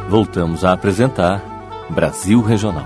Voltamos a apresentar Brasil Regional.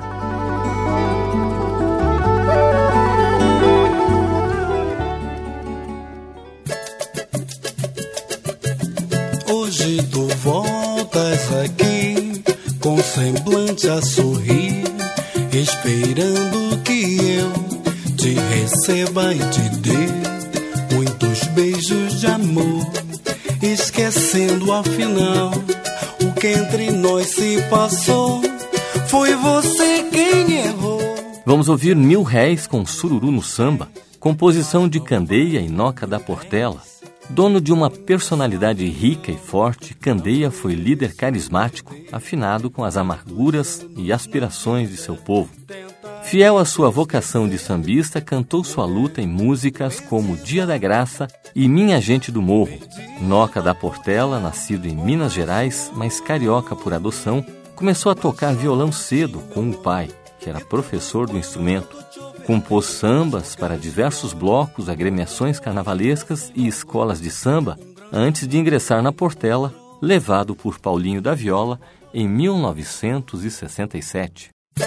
Hoje tu voltas aqui com semblante a sorrir, esperando que eu te receba e te dê muitos beijos de amor, esquecendo afinal o que entre nós se passou. Foi você quem errou. Vamos ouvir Mil Réis com Sururu no Samba, composição de Candeia e Noca da Portela. Dono de uma personalidade rica e forte, Candeia foi líder carismático, afinado com as amarguras e aspirações de seu povo. Fiel à sua vocação de sambista, cantou sua luta em músicas como Dia da Graça e Minha Gente do Morro. Noca da Portela, nascido em Minas Gerais, mas carioca por adoção, começou a tocar violão cedo com o pai, que era professor do instrumento. Compôs sambas para diversos blocos, agremiações carnavalescas e escolas de samba, antes de ingressar na Portela, levado por Paulinho da Viola em 1967.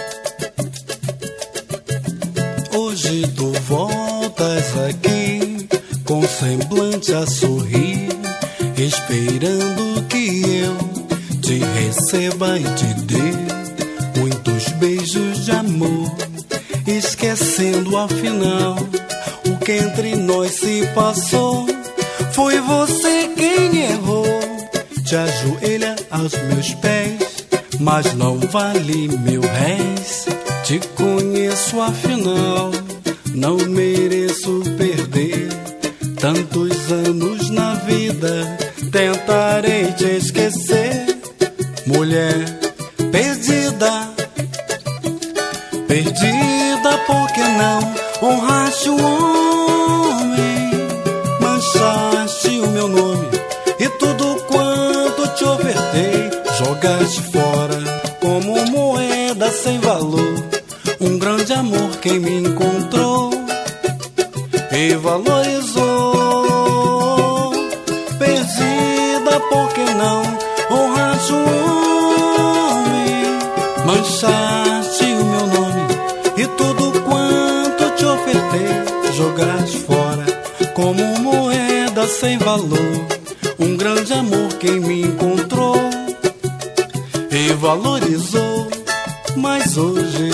Hoje tu voltas aqui com semblante a sorrir, esperando que eu te receba e te dê muitos beijos de amor, esquecendo afinal o que entre nós se passou. Foi você quem errou. Te ajoelha aos meus pés, mas não vale mil réis. Te conheço afinal, não mereço perder tantos anos na vida. Tentarei te esquecer, mulher perdida, perdida porque não honraste o homem, manchaste o meu nome e tudo quanto te ofertei jogaste fora como moeda sem valor. Um grande amor quem me encontrou e valorizou. Perdida porque não honraste o homem, manchaste o meu nome e tudo quanto te ofertei jogaste fora como moeda sem valor. Um grande amor quem me encontrou e valorizou. Mas hoje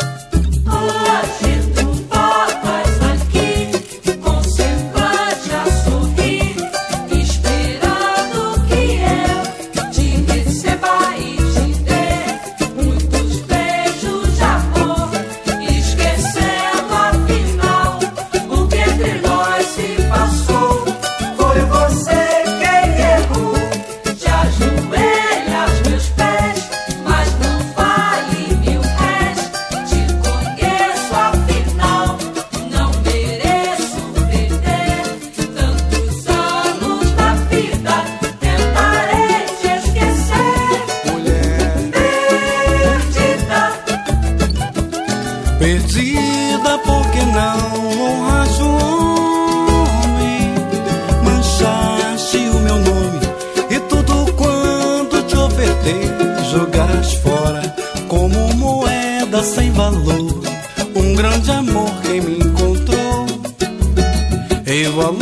perdida porque não honraste o homem, manchaste o meu nome e tudo quanto te ofertei jogaste fora como moeda sem valor. Um grande amor quem me encontrou e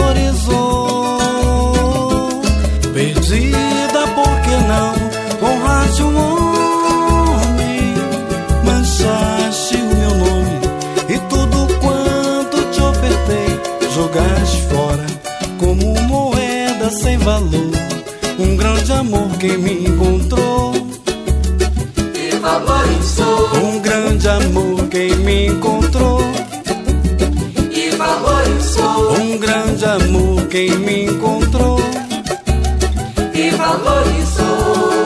valorizou. Perdida porque não honraste o homem, manchaste o meu nome e tudo quanto te ofertei jogaste fora como moeda sem valor. Um grande amor quem me encontrou e valorizou. Um grande amor quem me encontrou e valorizou. Um grande amor quem me encontrou e valorizou.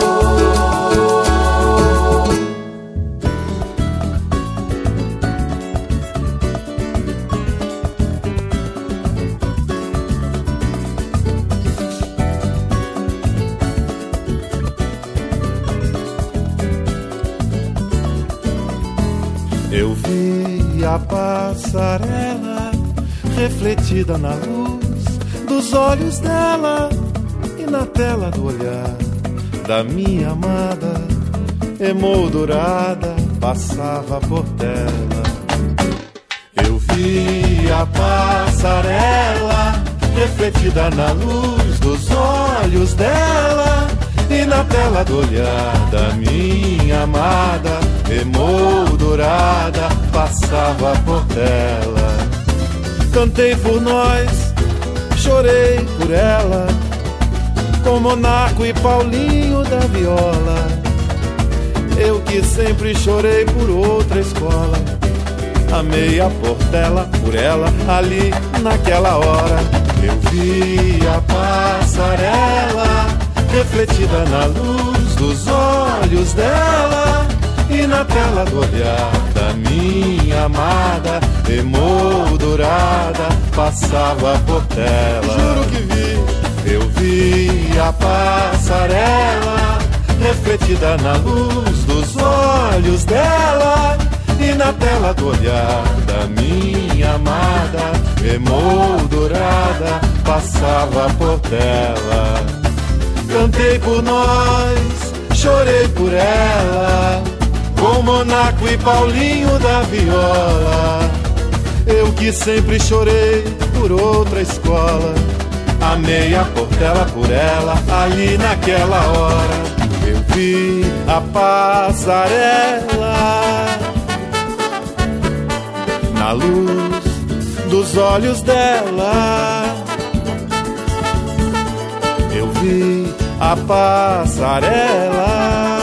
Eu vi a passarela refletida na luz dos olhos dela e na tela do olhar da minha amada. emoldurada passava por tela. Eu vi a passarela refletida na luz dos olhos dela, e na tela do olhar da minha amada, emoldurada passava por tela. Cantei por nós, chorei por ela, com Monaco e Paulinho da viola. Eu que sempre chorei por outra escola, amei a Portela por ela ali naquela hora. Eu vi a passarela refletida na luz dos olhos dela, e na tela do olhar da minha amada, emoldurada passava por tela. Juro que vi. Eu vi a passarela refletida na luz dos olhos dela, e na tela do olhar da minha amada, emoldurada passava por tela. Cantei por nós, chorei por ela, com Monaco e Paulinho da viola. Eu que sempre chorei por outra escola, amei a Portela por ela ali naquela hora. Eu vi a passarela na luz dos olhos dela. Eu vi a passarela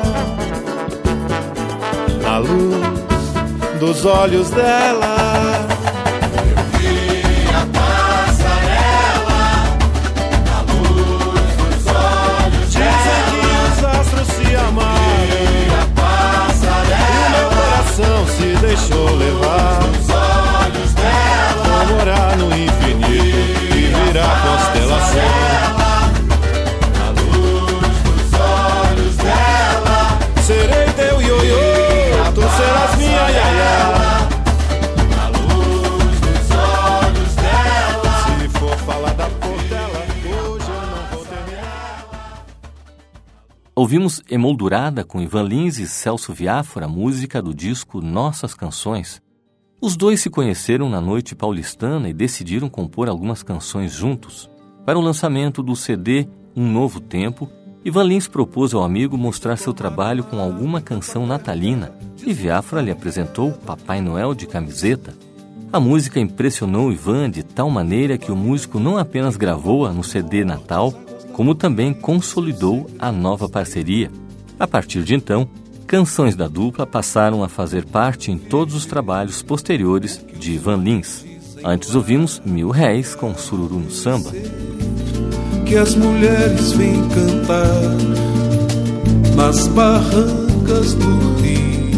na luz dos olhos dela. Eu vi a passarela na luz dos olhos dela. Dizem que os astros se amaram, Eu vi a passarela e o meu coração se deixou levar. nos olhos dela. Vou morar no infinito e virar constelação. Na luz dos olhos dela. Serei teu ioiô, tu serás minha iaiá. Na luz dos olhos dela. Se for falar da Portela, hoje eu não vou terminar. Ouvimos Emoldurada com Ivan Lins e Celso Viáfora, música do disco Nossas Canções. Os dois se conheceram na noite paulistana e decidiram compor algumas canções juntos. Para o lançamento do CD Um Novo Tempo, Ivan Lins propôs ao amigo mostrar seu trabalho com alguma canção natalina e Viáfora lhe apresentou Papai Noel de Camiseta. A música impressionou Ivan de tal maneira que o músico não apenas gravou-a no CD Natal, como também consolidou a nova parceria. A partir de então, canções da dupla passaram a fazer parte em todos os trabalhos posteriores de Ivan Lins. Antes ouvimos Mil Réis com Sururu no Samba. Que as mulheres vêm cantar nas barrancas do rio,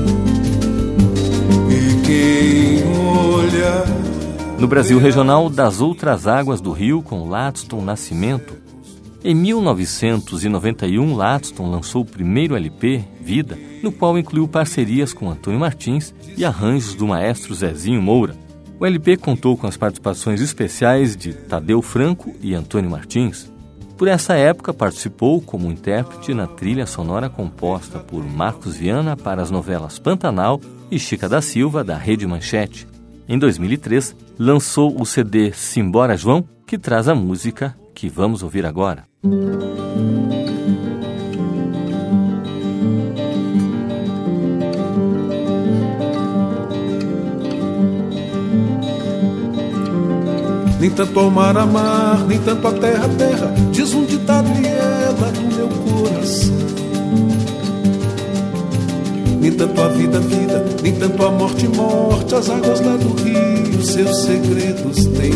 e quem olha... No Brasil regional, Das Outras Águas do Rio com Ladston Nascimento. Em 1991, Ladston lançou o primeiro LP, Vida, no qual incluiu parcerias com Antônio Martins e arranjos do maestro Zezinho Moura. O LP contou com as participações especiais de Tadeu Franco e Antônio Martins. Por essa época, participou como intérprete na trilha sonora composta por Marcos Viana para as novelas Pantanal e Chica da Silva, da Rede Manchete. Em 2003, lançou o CD Simbora João, que traz a música que vamos ouvir agora. Nem tanto ao mar, a mar, nem tanto a terra, terra, diz um ditado e ela no meu coração. Nem tanto a vida, vida, nem tanto a morte, morte, as águas lá do rio, seus segredos têm.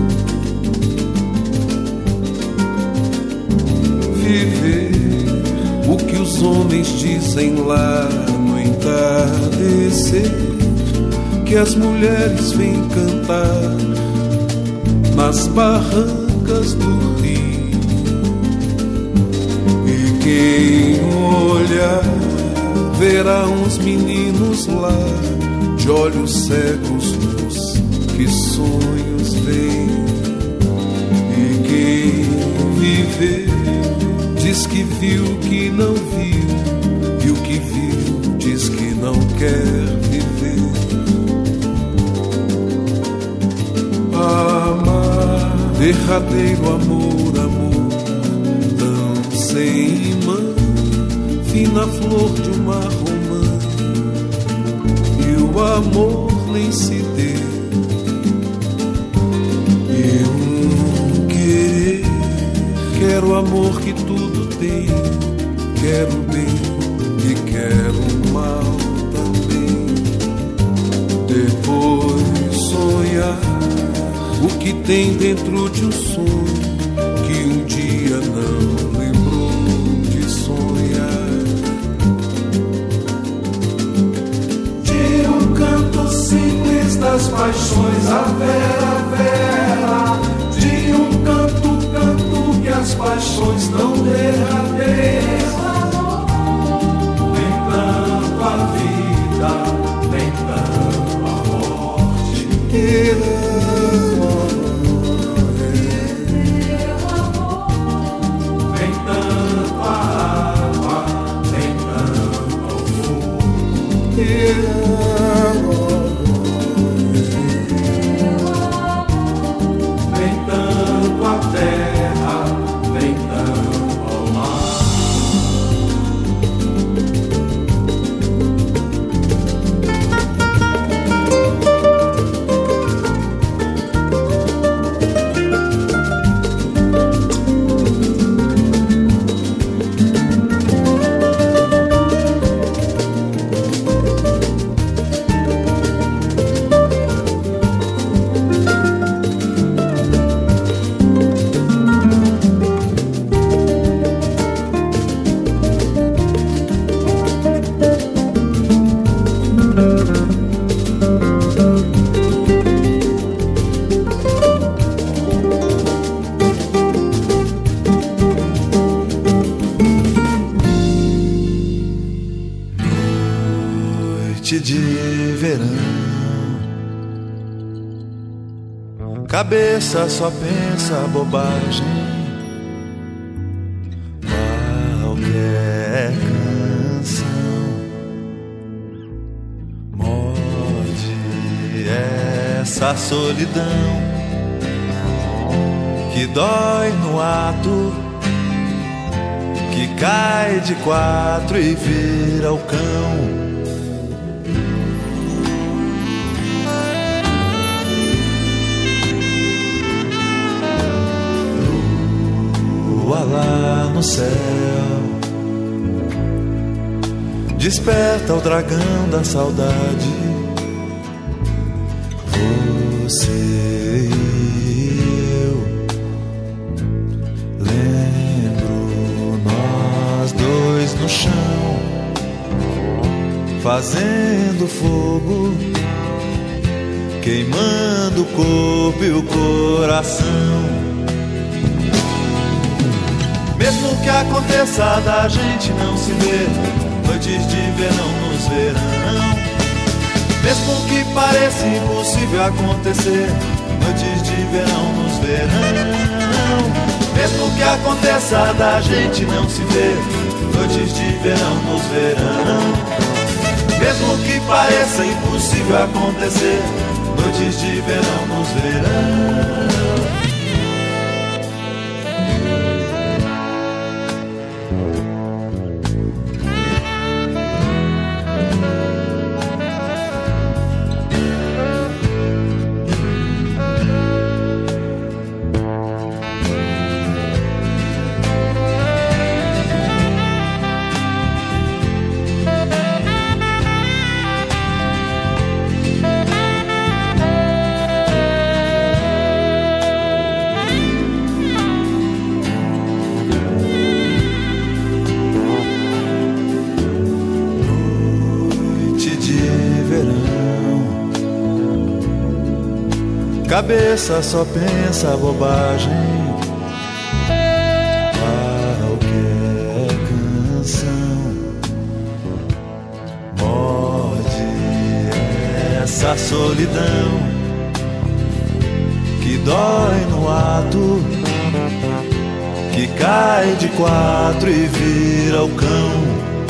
Viver o que os homens dizem lá no entardecer, que as mulheres vêm cantar nas barrancas do rio, e quem olhar verá uns meninos lá de olhos cegos nus, que sonhos veem, e quem viver diz que viu que não viu, e o Derradeiro amor, amor tão sem imã, fina flor de uma romã, e o amor nem se deu. E um querer, quero amor que tudo tem, quero bem e quero mal também. Depois sonhar o que tem dentro de um sonho que um dia não lembrou de sonhar. De um canto simples das paixões, a vera, vera. De um canto, canto que as paixões não derradeiras. Nem tanto a vida, nem tanto a morte. Cabeça só pensa bobagem, qualquer canção morde essa solidão que dói no ato, que cai de quatro e vira o cão. Lá no céu desperta o dragão da saudade. Você e eu, lembro nós dois no chão, fazendo fogo, queimando o corpo e o coração. Mesmo que aconteça da gente não se ver, noites de verão nos verão. Mesmo que pareça impossível acontecer, noites de verão nos verão. Mesmo que aconteça da gente não se ver, noites de verão nos verão. Mesmo que pareça impossível acontecer, noites de verão nos verão. Cabeça só pensa bobagem, qualquer canção morde essa solidão que dói no ato, que cai de quatro e vira o cão.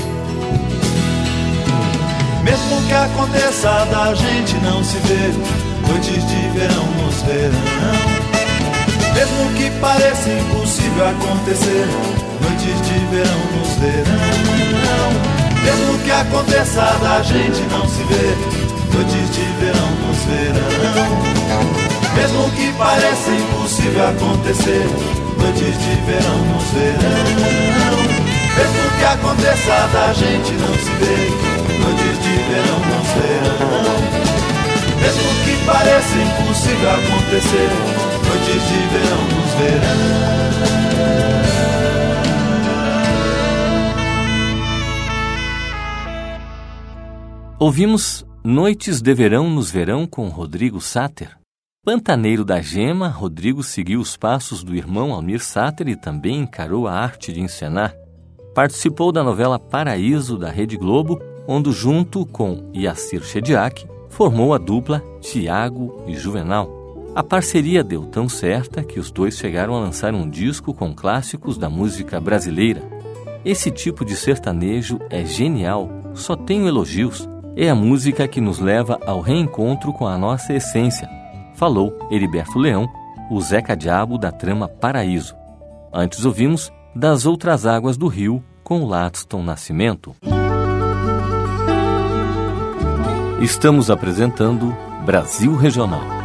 Mesmo que aconteça da gente não se ver, noites de verão nos verão. Mesmo que pareça impossível acontecer, noites de verão nos verão. Mesmo que aconteça da gente não se ver, noites de verão nos verão. Mesmo que pareça impossível acontecer, noites de verão nos verão. Mesmo que aconteça da gente não se ver, noites de verão nos verão. Mesmo que pareça impossível acontecer, noites de verão nos verão. Ouvimos Noites de Verão nos Verão com Rodrigo Sater. Pantaneiro da Gema, Rodrigo seguiu os passos do irmão Almir Sater e também encarou a arte de encenar. Participou da novela Paraíso da Rede Globo, onde junto com Yacir Chediak formou a dupla Tiago e Juvenal. A parceria deu tão certa que os dois chegaram a lançar um disco com clássicos da música brasileira. Esse tipo de sertanejo é genial, só tenho elogios. É a música que nos leva ao reencontro com a nossa essência. Falou Heriberto Leão, o Zeca Diabo da trama Paraíso. Antes ouvimos Das Outras Águas do Rio, com Ladston Nascimento. Estamos apresentando Brasil Regional.